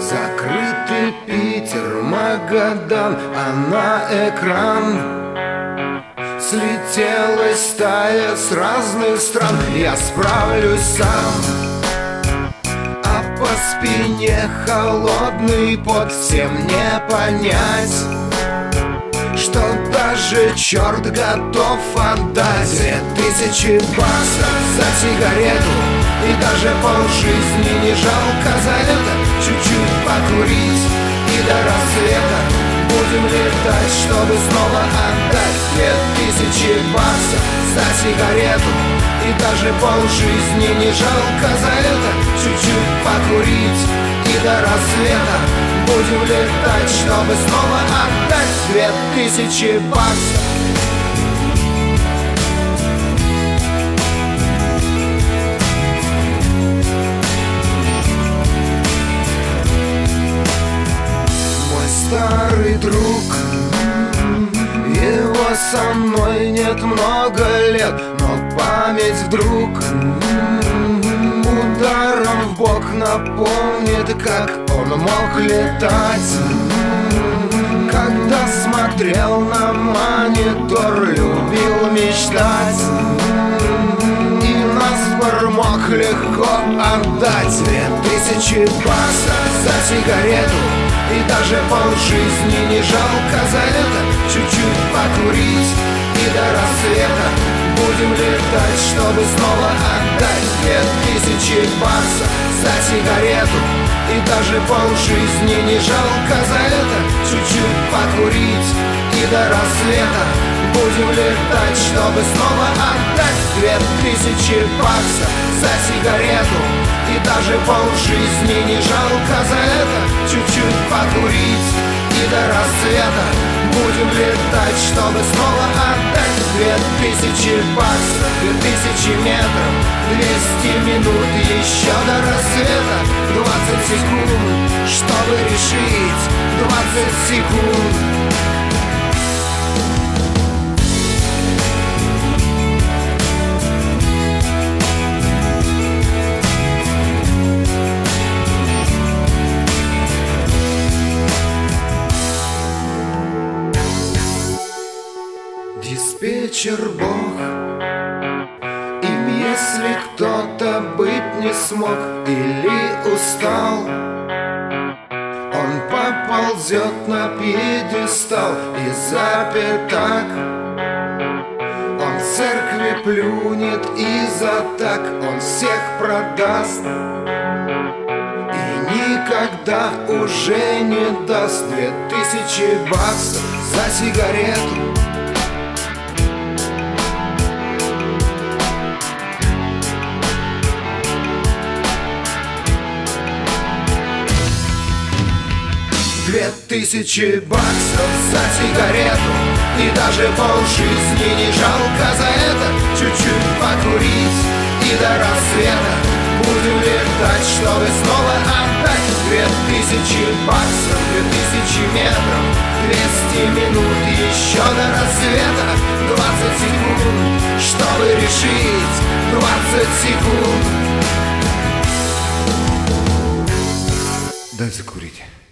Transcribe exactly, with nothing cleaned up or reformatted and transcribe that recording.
Закрытый Питер, Магадан, а на экран слетелась стая с разных стран. Я справлюсь сам, а по спине холодный пот. Всем не понять, что даже черт готов отдать две тысячи баксов за сигарету, и даже полжизни не жалко за это. Чуть-чуть покурить и до рассвета будем летать, чтобы снова отдать две тысячи баксов за сигарету, и даже полжизни не жалко за это. Чуть-чуть покурить и до рассвета будем летать, чтобы снова отдать две тысячи баксов. Старый друг, его со мной нет много лет, но память вдруг ударом в бок напомнит, как он мог летать. Когда смотрел на монитор, любил мечтать, и наспор мог легко отдать две тысячи баксов за сигарету, и даже полжизни не жалко за это. Чуть-чуть покурить и до рассвета будем летать, чтобы снова отдать две тысячи баксов за сигарету, и даже полжизни не жалко за это. Чуть-чуть покурить и до рассвета будем летать, чтобы снова отдать две тысячи баксов за сигарету, и даже полжизни не жалко за это. Чуть-чуть покурить и до рассвета будем летать, чтобы снова отдать две тысячи баксов. Две тысячи метров, двести минут, еще до рассвета двадцать секунд, чтобы решить двадцать секунд. Диспетчер Бог, им если кто-то быть не смог или устал, он поползет на пьедестал и запятак. Он в церкви плюнет и за так он всех продаст, и никогда уже не даст две тысячи баксов за сигарету. Две тысячи баксов за сигарету, и даже полжизни не жалко за это. Чуть-чуть покурить и до рассвета будем летать, чтобы снова отдать две тысячи баксов. Две тысячи метров, двести минут, еще до рассвета двадцать секунд, чтобы решить двадцать секунд. Дай закурить.